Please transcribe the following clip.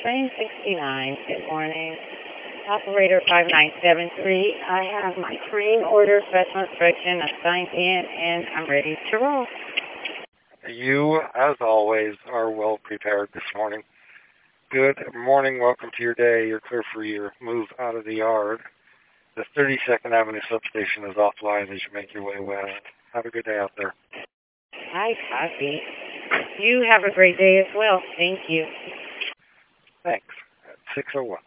train 69. Good morning. Operator 5973. I have my train order special instruction assigned in, and I'm ready to roll. You, as always, are well prepared this morning. Good morning. Welcome to your day. You're clear for your move out of the yard. The 32nd Avenue substation is offline as you make your way west. Have a good day out there. Hi, Coffee. You have a great day as well. Thank you. Thanks. At 6:01.